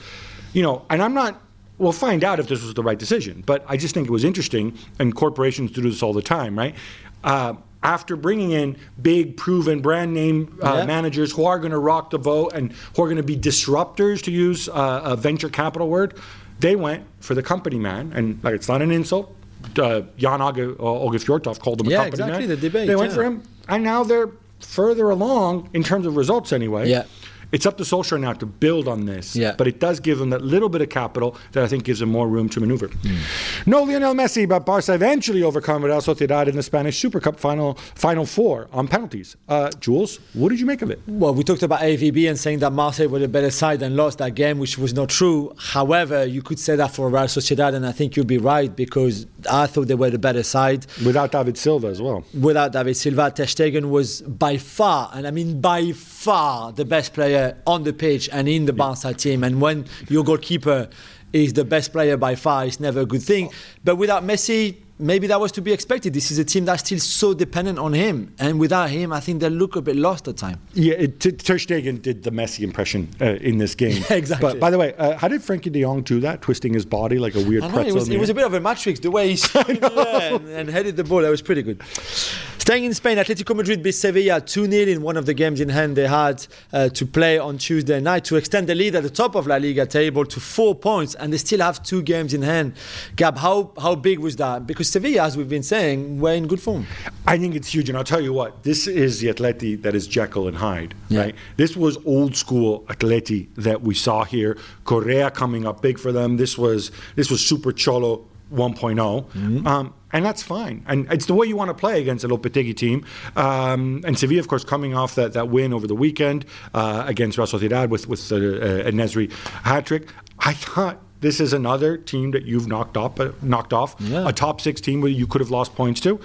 and we'll find out if this was the right decision, but I just think it was interesting, and corporations do this all the time, right? After bringing in big, proven, brand name managers who are going to rock the boat and who are going to be disruptors, to use a venture capital word, they went for the company man. And it's not an insult. Jan Åge Fjørtoft called them a company man. The debate. They went for him, and now they're further along in terms of results anyway. Yeah. It's up to Solskjaer now to build on this, but it does give them that little bit of capital that I think gives them more room to maneuver. No Lionel Messi, but Barca eventually overcome Real Sociedad in the Spanish Super Cup Final Four on penalties. Jules, what did you make of it? Well, we talked about AVB and saying that Marseille were the better side and lost that game, which was not true. However, you could say that for Real Sociedad, and I think you'd be right, because I thought they were the better side. Without David Silva as well. Without David Silva, Ter Stegen was by far, and I mean by far, the best player on the pitch and in the Barca team. And when your goalkeeper is the best player by far, it's never a good thing. But without Messi, maybe that was to be expected. This is a team that's still so dependent on him, and without him, I think they look a bit lost at times. Yeah, Ter Stegen did the Messi impression in this game. Yeah, exactly. But by the way, how did Frankie de Jong do that, twisting his body like a weird pretzel? It was a bit of a matrix, the way he and headed the ball. That was pretty good. Staying in Spain, Atletico Madrid beat Sevilla 2-0 in one of the games in hand they had to play on Tuesday night to extend the lead at the top of La Liga table to 4 points, and they still have 2 games in hand. Gab, how big was that? Because Sevilla, as we've been saying, were in good form. I think it's huge, and I'll tell you what, this is the Atleti that is Jekyll and Hyde, right? This was old school Atleti that we saw here. Correa coming up big for them. This was Super Cholo 1.0. And that's fine. And it's the way you want to play against a Lopetegui team. And Sevilla, of course, coming off that win over the weekend against Real Sociedad with a Nesri hat-trick. I thought this is another team that you've knocked off, a top 6 team where you could have lost points to.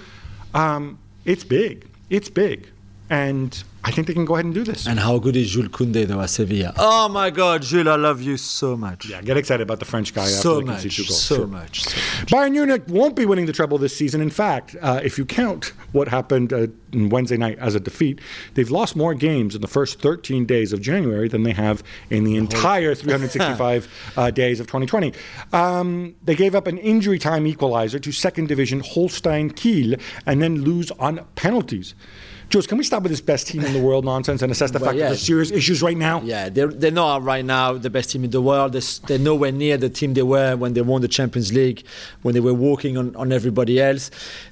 It's big. It's big. And I think they can go ahead and do this. And how good is Jules Koundé, though, at Sevilla? Oh, my God, Jules, I love you so much. Yeah, get excited about the French guy after they concede 2 goals. So much. Bayern Munich won't be winning the treble this season. In fact, if you count what happened on Wednesday night as a defeat, they've lost more games in the first 13 days of January than they have in the entire 365 days of 2020. They gave up an injury time equalizer to second division Holstein Kiel and then lose on penalties. Jules, can we stop with this best team in the world nonsense and assess the fact that there's serious issues right now? Yeah, they're not right now the best team in the world. They're nowhere near the team they were when they won the Champions League, when they were walking on everybody else.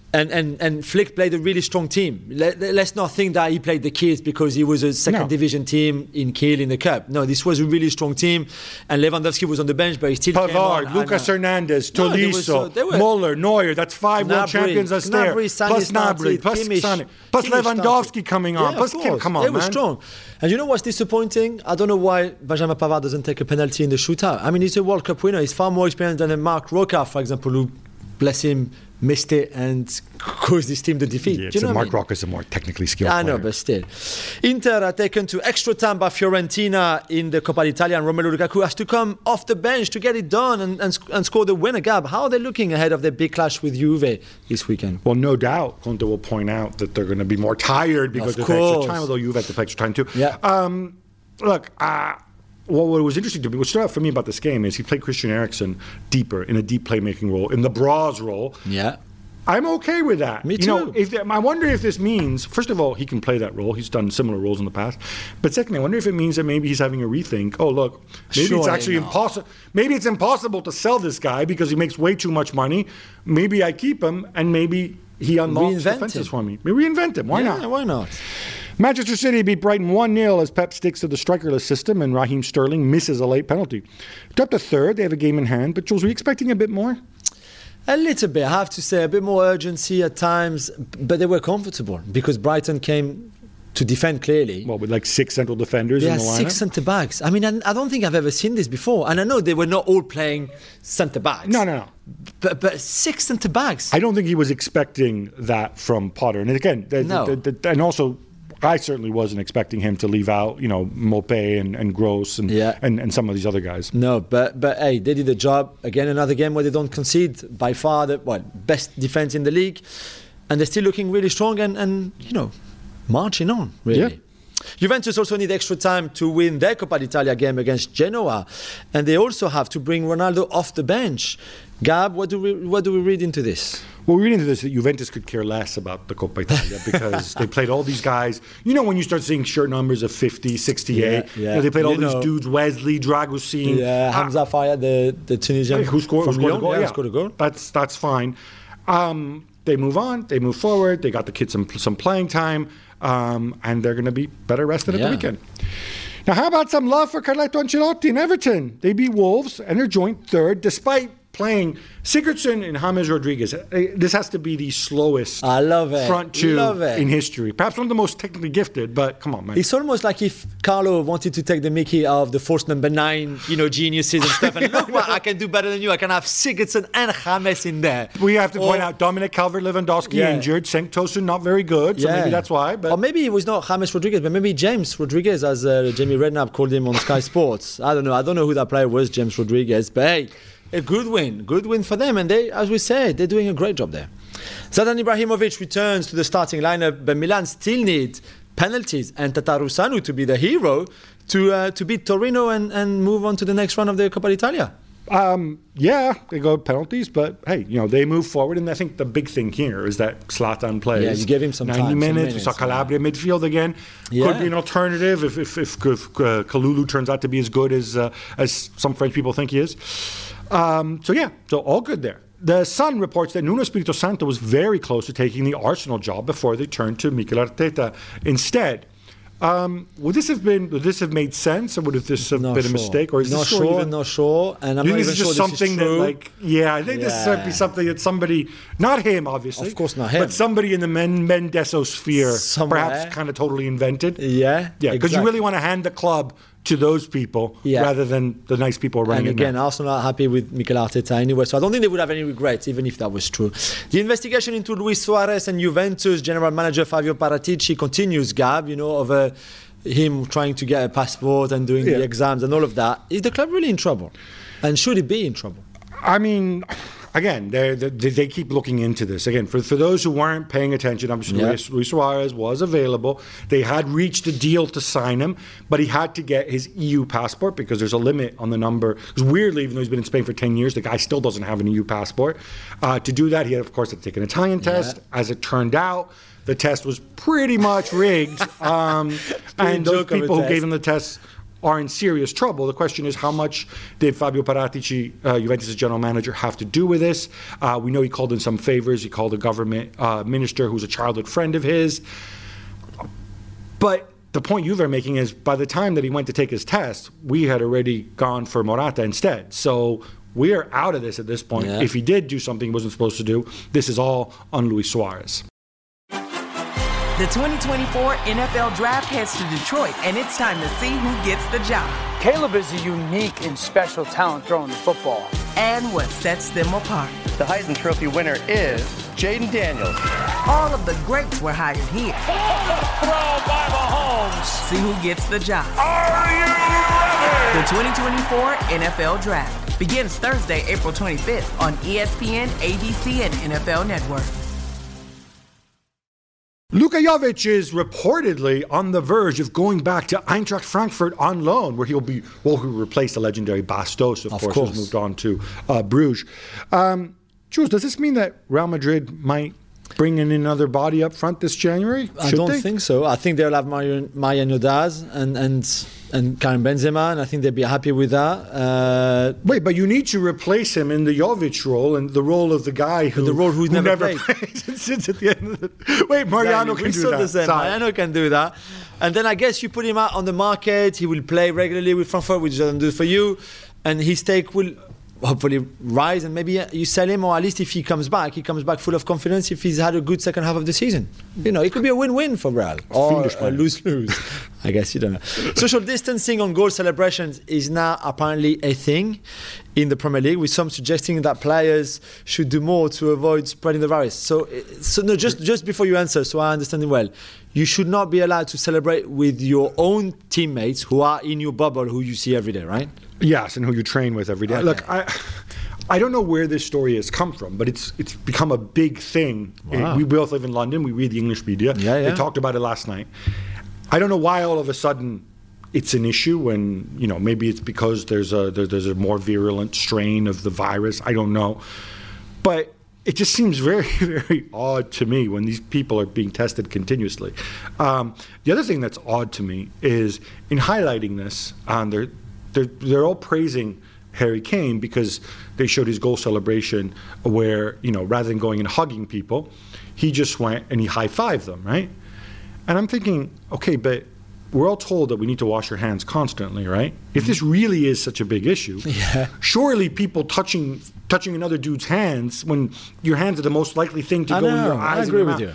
And Flick played a really strong team. Let's not think that he played the kids because he was a second division team in Kiel in the Cup. No, this was a really strong team. And Lewandowski was on the bench, but he still came on. Pavard, Lucas Hernandez, Tolisso, Muller, Neuer. That's 5 world champions that's there. Plus Gnabry, plus Sané, plus Lewandowski coming on. Plus Kim, come on, man. They were strong. And you know what's disappointing? I don't know why Benjamin Pavard doesn't take a penalty in the shootout. I mean, he's a World Cup winner. He's far more experienced than Marc Roca, for example, who, bless him, missed it and caused this team the defeat. Yeah, so Marc Roca is a more technically skilled player. I know, but still. Inter are taken to extra time by Fiorentina in the Coppa d'Italia, and Romelu Lukaku has to come off the bench to get it done and score the winner. Gab, how are they looking ahead of their big clash with Juve this weekend? Well, no doubt, Conte will point out that they're going to be more tired because there's extra time, although Juve had to play extra time too. Yeah. Look, what was interesting to me, what stood out for me about this game is he played Christian Eriksen deeper, in a deep playmaking role, in the Braz role. Yeah. I'm okay with that. Me too. I wonder if this means, first of all, he can play that role. He's done similar roles in the past. But secondly, I wonder if it means that maybe he's having a rethink. Oh, look, maybe it's actually impossible. Maybe it's impossible to sell this guy because he makes way too much money. Maybe I keep him, and maybe he unlocks defenses for me. Maybe reinvent him. Why not? Why not? Manchester City beat Brighton 1-0 as Pep sticks to the strikerless system and Raheem Sterling misses a late penalty. Up to third, they have a game in hand. But Jules, were you expecting a bit more? A little bit, I have to say, a bit more urgency at times, but they were comfortable because Brighton came to defend clearly. Well, with like 6 central defenders in the lineup? 6 centre-backs. I mean, I don't think I've ever seen this before. And I know they were not all playing centre-backs. No. But 6 centre-backs. I don't think he was expecting that from Potter. And again, and also, I certainly wasn't expecting him to leave out, Mopé and Gross and some of these other guys. No, but hey, they did the job. Again, another game where they don't concede. By far the best defense in the league. And they're still looking really strong and marching on, really. Yeah. Juventus also need extra time to win their Coppa d'Italia game against Genoa. And they also have to bring Ronaldo off the bench. Gab, what do we read into this? Well, we read into this that Juventus could care less about the Coppa Italia because they played all these guys. When you start seeing shirt numbers of 50, 68, they played all these dudes, Wesley, Dragusin. Yeah, Hamza Faya, the Tunisian who scored a goal. Scored a goal. That's fine. They move on. They move forward. They got the kids some playing time, and they're going to be better rested at the weekend. Now, how about some love for Carletto Ancelotti and Everton? They beat Wolves, and they're joint third, despite playing Sigurdsson and James Rodriguez. This has to be the slowest front two in history. Perhaps one of the most technically gifted, but come on, man. It's almost like if Carlo wanted to take the mickey out of the force number 9, geniuses and stuff. And look what I can do better than you. I can have Sigurdsson and James in there. We have to point out Dominic Calvert-Lewandowski injured. Cenk Tosun not very good, so maybe that's why. But. Or maybe it was not James Rodriguez, but maybe James Rodriguez, as Jamie Redknapp called him on Sky Sports. I don't know. I don't know who that player was, James Rodriguez. But hey, a good win for them. And they, as we said, they're doing a great job there. Zlatan Ibrahimovic returns to the starting lineup, but Milan still need penalties and Tatarusanu to be the hero to beat Torino and move on to the next round of the Coppa d'Italia. Yeah, they go penalties, but hey, they move forward, and I think the big thing here is that Zlatan plays. Yeah, you give him some 90 time, minutes. We saw Calabria midfield again. Yeah. Could be an alternative if Kalulu turns out to be as good as some French people think he is. So all good there. The Sun reports that Nuno Espirito Santo was very close to taking the Arsenal job before they turned to Mikel Arteta instead. Would this have made sense, or would this have been a mistake, or is not this sure? Not sure, and I'm not even sure this is true. I think this might be something that somebody, not him, obviously, of course not him, but somebody in the Mendeso sphere, somewhere, perhaps kind of totally invented. Yeah, because you really want to hand the club to those people rather than the nice people running it. And again, now. Arsenal are happy with Mikel Arteta anyway, so I don't think they would have any regrets, even if that was true. The investigation into Luis Suarez and Juventus general manager Fabio Paratici continues, Gab, of him trying to get a passport and doing the exams and all of that. Is the club really in trouble? And should it be in trouble? I mean, again, they keep looking into this. Again, for those who weren't paying attention, obviously Luis Suarez was available. They had reached a deal to sign him, but he had to get his EU passport because there's a limit on the number. Because weirdly, even though he's been in Spain for 10 years, the guy still doesn't have an EU passport. To do that, he had, of course, to take an Italian test. As it turned out, the test was pretty much rigged. And those people who gave him the test are in serious trouble. The question is, how much did Fabio Paratici, Juventus' general manager, have to do with this? We know he called in some favors. He called a government minister who's a childhood friend of his. But the point you're making is, by the time that he went to take his test, we had already gone for Morata instead. So we are out of this at this point. Yeah. If he did do something he wasn't supposed to do, this is all on Luis Suarez. The 2024 NFL Draft heads to Detroit, and it's time to see who gets the job. Caleb is a unique and special talent throwing the football. And what sets them apart. The Heisman Trophy winner is Jaden Daniels. All of the greats were hired here. Throw by Mahomes. See who gets the job. Are you ready? The 2024 NFL Draft begins Thursday, April 25th on ESPN, ABC, and NFL Network. Luka Jovic is reportedly on the verge of going back to Eintracht Frankfurt on loan, where he'll replace the legendary Bastos, of course, who's moved on to Bruges. Jules, does this mean that Real Madrid might bring in another body up front this January? I don't think so. I think they'll have Mariano Diaz and Karim Benzema, and I think they'd be happy with that. Wait, but you need to replace him in the Jovic role and the role of the guy who never played. Since at the end of the... Wait, Mariano can do that. Mariano can do that. And then I guess you put him out on the market. He will play regularly with Frankfurt, which doesn't do for you. And his stake will hopefully rise, and maybe you sell him, or at least if he comes back full of confidence if he's had a good second half of the season. It could be a win-win for Real, or a lose-lose. I guess you don't know. Social distancing on goal celebrations is now apparently a thing in the Premier League, with some suggesting that players should do more to avoid spreading the virus. So no, just before you answer, so I understand it well, you should not be allowed to celebrate with your own teammates who are in your bubble, who you see every day, right? Yes, and who you train with every day. Okay. Look, I don't know where this story has come from, but it's become a big thing. Wow. We both live in London. We read the English media. Yeah. They talked about it last night. I don't know why all of a sudden it's an issue when, maybe it's because there's a more virulent strain of the virus. I don't know. But it just seems very, very odd to me when these people are being tested continuously. The other thing that's odd to me is in highlighting this, they're all praising Harry Kane because they showed his goal celebration where, rather than going and hugging people, he just went and he high-fived them, right? And I'm thinking, okay, but we're all told that we need to wash our hands constantly, right? If this really is such a big issue, surely people touching another dude's hands when your hands are the most likely thing to go in your eyes. I agree with you.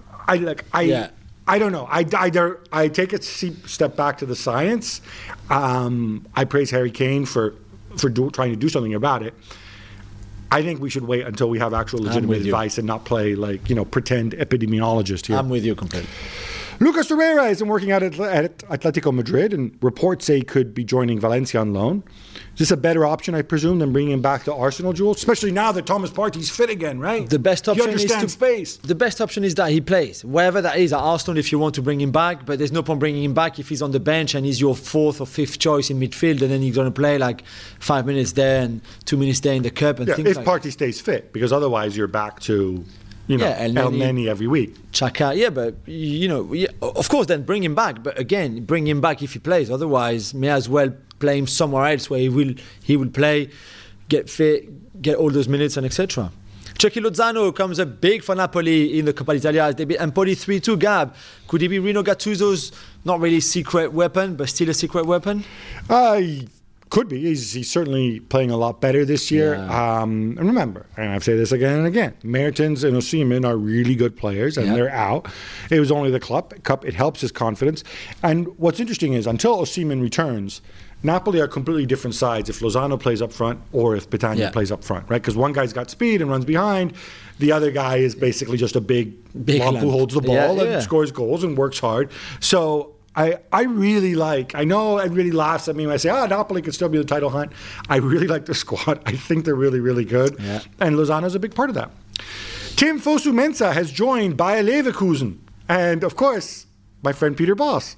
I don't know. I take a step back to the science. I praise Harry Kane for trying to do something about it. I think we should wait until we have actual legitimate advice and not play pretend epidemiologist here. I'm with you completely. Lucas Torreira isn't working out at Atletico Madrid, and reports say he could be joining Valencia on loan. Is this a better option, I presume, than bringing him back to Arsenal, Jules? Especially now that Thomas Partey's fit again, right? The best option space. The best option is that he plays. Wherever that is, at Arsenal, if you want to bring him back, but there's no point bringing him back if he's on the bench and he's your 4th or 5th choice in midfield, and then you're going to play like 5 minutes there and 2 minutes there in the cup and things if like Partey stays fit, because otherwise you're back to... El Neni every week. Chaka, but of course, then bring him back. But again, bring him back if he plays. Otherwise, may as well play him somewhere else where he will play, get fit, get all those minutes, and etc. Chucky Lozano comes up big for Napoli in the Coppa Italia. They beat Empoli 3-2. Gab, could he be Rino Gattuso's not really secret weapon, but still a secret weapon? Could be. He's certainly playing a lot better this year. Yeah. And remember, and I've said this again and again, Mertens and Osimhen are really good players, and they're out. It was only the cup. It helps his confidence. And what's interesting is, until Osimhen returns, Napoli are completely different sides if Lozano plays up front or if Petagna plays up front, right? Because one guy's got speed and runs behind. The other guy is basically just a big lump who holds the ball and scores goals and works hard. So... I really like, I know everybody laughs at me when I say, Napoli could still be the title hunt. I really like the squad. I think they're really, really good. Yeah. And Lozano's a big part of that. Tim Fosu-Mensah has joined Bayer Leverkusen. And, of course, my friend Peter Bosz.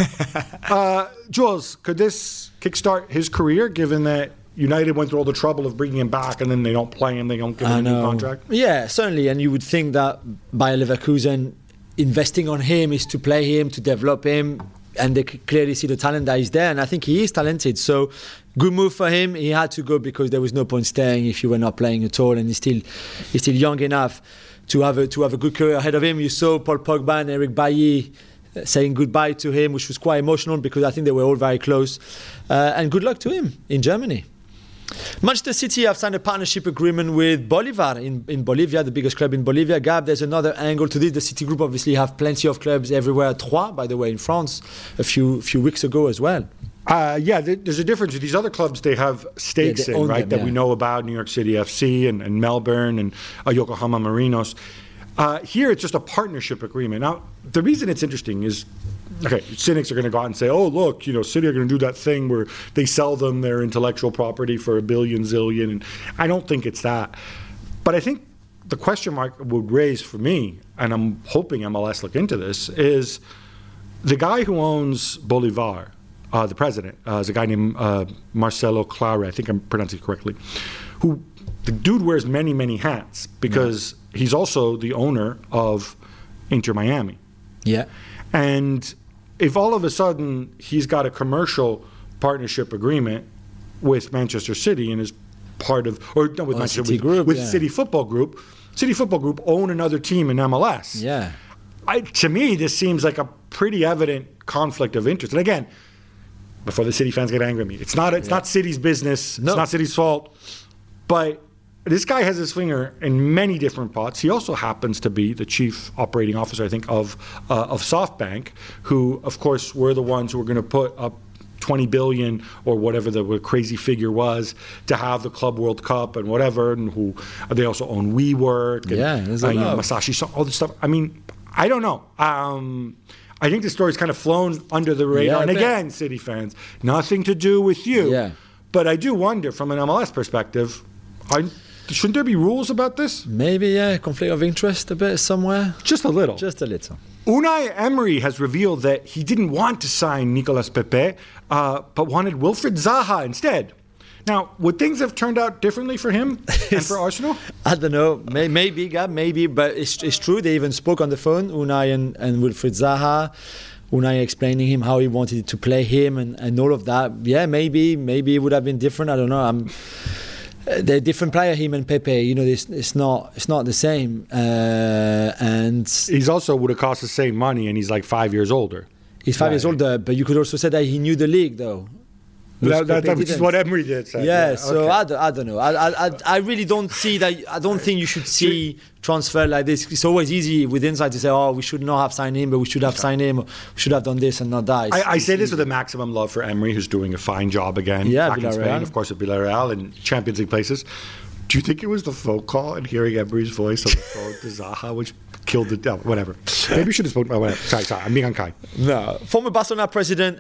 Jules, could this kickstart his career, given that United went through all the trouble of bringing him back and then they don't play him, they don't give him a new contract? Yeah, certainly. And you would think that Bayer Leverkusen... investing on him is to play him, to develop him, and they clearly see the talent that is there, and I think he is talented. So good move for him. He had to go because there was no point staying if you were not playing at all, and he's still young enough to have a good career ahead of him. You saw Paul Pogba and Eric Bailly saying goodbye to him, which was quite emotional because I think they were all very close. And good luck to him in Germany. Manchester City have signed a partnership agreement with Bolivar in Bolivia, the biggest club in Bolivia. Gab, there's another angle to this. The City Group obviously have plenty of clubs everywhere. Troyes, by the way, in France, a few weeks ago as well. There's a difference. These other clubs, they have stakes in, right, that we know about, New York City FC and Melbourne and Yokohama Marinos. Here, it's just a partnership agreement. Now, the reason it's interesting is, cynics are going to go out and say, look, City are going to do that thing where they sell them their intellectual property for $1 billion, zillion. And I don't think it's that. But I think the question mark would raise for me, and I'm hoping MLS look into this, is the guy who owns Bolivar, the president, is a guy named Marcelo Claure, I think I'm pronouncing it correctly, who the dude wears many, many hats because he's also the owner of Inter Miami. Yeah. And if all of a sudden he's got a commercial partnership agreement with Manchester City and is part of, City Football Group. City Football Group own another team in MLS. Yeah. To me, this seems like a pretty evident conflict of interest. And again, before the City fans get angry at me, it's not City's business. No. It's not City's fault. But this guy has his finger in many different pots. He also happens to be the chief operating officer, I think, of SoftBank, who, of course, were the ones who were going to put up $20 billion or whatever the crazy figure was to have the Club World Cup and whatever, and who they also own WeWork and Masashi, so all this stuff. I mean, I don't know. I think the story's kind of flown under the radar. And again, City fans, nothing to do with you. Yeah. But I do wonder, from an MLS perspective, shouldn't there be rules about this? Maybe, conflict of interest a bit somewhere. Just a little. Just a little. Unai Emery has revealed that he didn't want to sign Nicolas Pepe, but wanted Wilfried Zaha instead. Now, would things have turned out differently for him and for Arsenal? I don't know. Maybe, Gab, maybe. But it's true. They even spoke on the phone, Unai and Wilfried Zaha. Unai explaining him how he wanted to play him and all of that. Yeah, maybe it would have been different. I don't know. They're different player, him and Pepe. It's not the same. And he's also would have cost the same money, and he's like 5 years older. He's 5 years older, but you could also say that he knew the league, though. Which is what Emery did say. Yeah, so okay. I don't know. I really don't see that. I don't think you should see transfer like this. It's always easy with inside to say, we should not have signed him, but we should have signed him, or we should have done this and not that. I say this with a maximum love for Emery, who's doing a fine job again. Yeah, back in Spain, of course, at Villarreal and Champions League places. Do you think it was the phone call and hearing Emery's voice on the phone to Zaha, which killed the devil? Whatever. Maybe you should have spoken. Oh, whatever. Sorry. I'm being unkind. No. Former Barcelona president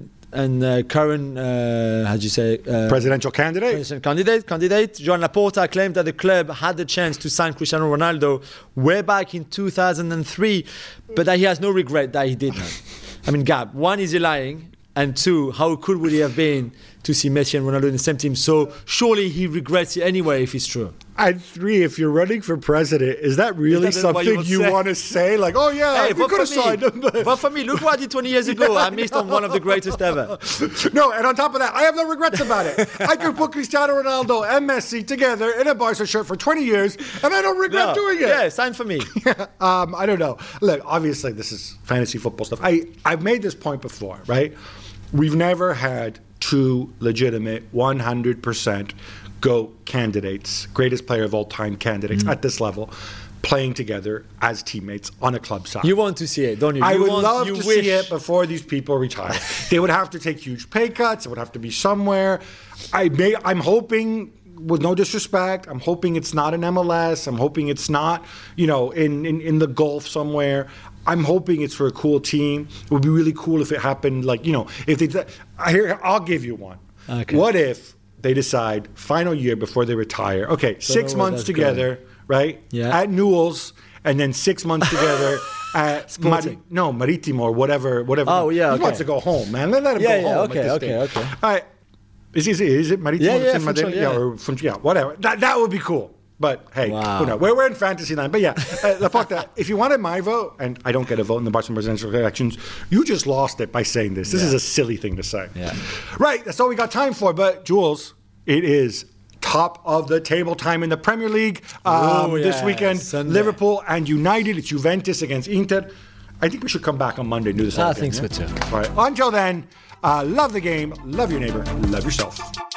and current, how do you say? Presidential candidate? Candidate. Joan Laporta claimed that the club had the chance to sign Cristiano Ronaldo way back in 2003, but that he has no regret that he did not. I mean, Gab, one, is he lying? And two, how cool would he have been to see Messi and Ronaldo in the same team? So surely he regrets it anyway if it's true. And three, if you're running for president, is that really something you want to say? Like, oh yeah, hey, we could have signed him. Vote for me. Look what I did 20 years ago. I missed on one of the greatest ever. No, and on top of that, I have no regrets about it. I could put Cristiano Ronaldo and Messi together in a Barca shirt for 20 years, and I don't regret doing it. Yeah, sign for me. I don't know. Look, obviously, this is fantasy football stuff. I've made this point before, right? We've never had two legitimate 100% GOAT candidates, greatest player of all time candidates at this level, playing together as teammates on a club side. You want to see it, don't you? I would love to see it before these people retire. They would have to take huge pay cuts. It would have to be somewhere. I'm hoping, with no disrespect, I'm hoping it's not an MLS. I'm hoping it's not, in the Gulf somewhere. I'm hoping it's for a cool team. It would be really cool if it happened, if they. I'll give you one. Okay. What if they decide final year before they retire? Okay, 6 months together, right? Yeah. At Newell's, and then 6 months together at Maritimo or whatever. Oh yeah. He wants to go home, man. Let him go home. Okay. All right. Is it Maritimo? Yeah, whatever. That would be cool. But hey, who knows? We're in fantasy land. But yeah, Laporta, if you wanted my vote, and I don't get a vote in the Barcelona presidential elections, you just lost it by saying this. This is a silly thing to say. Yeah. Right, that's all we got time for. But Jules, it is top of the table time in the Premier League this weekend. Sunday. Liverpool and United. It's Juventus against Inter. I think we should come back on Monday and do this. I think so too. All right. Until then, love the game, love your neighbor, love yourself.